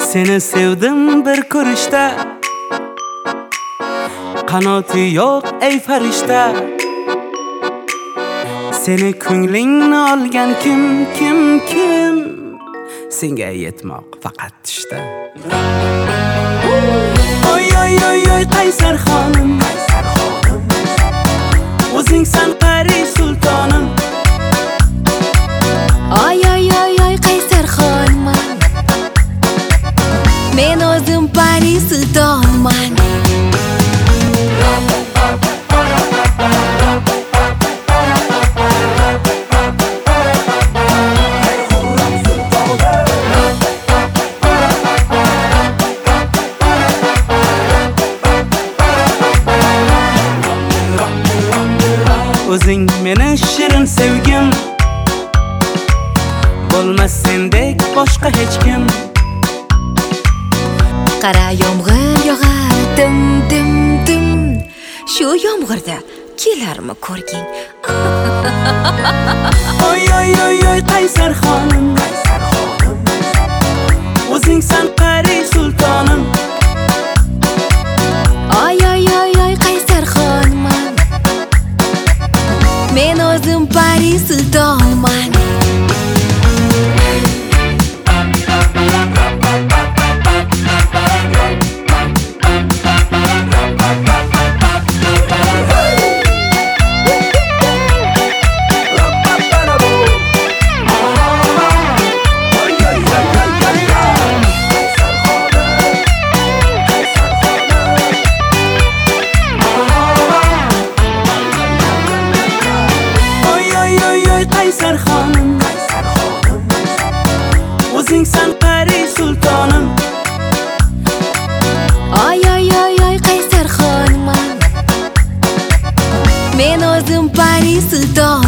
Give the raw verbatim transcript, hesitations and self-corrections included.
Seni sevdim bir ko'rishda, qanoti yo'q ey farishta. Seni ko'nglingni olgan kim, kim, kim? Senga yetmoq faqat tushda. Oy oy oy oy qaysar xonim, o'zingsan qari sultonim. Oy oy oy oy qaysar xonman, men o'zim pari sultonman. O'zing meni shirin sevgim, bo'lmas sendek boshqa hech kim. Qara yomg'ir yog'ar dim dim dim, shu yomg'irda kelarmi ko'rgin? Oy oy oy oy qaysar xonim, o'zingsan qari sultonim. Oy oy oy oy qaysar xonman, men o'zim pari sultonman. Qaysar xonim, o'zingsan qari sultonim. Oy oy oy oy qaysar xonman, men o'zim pari sulton.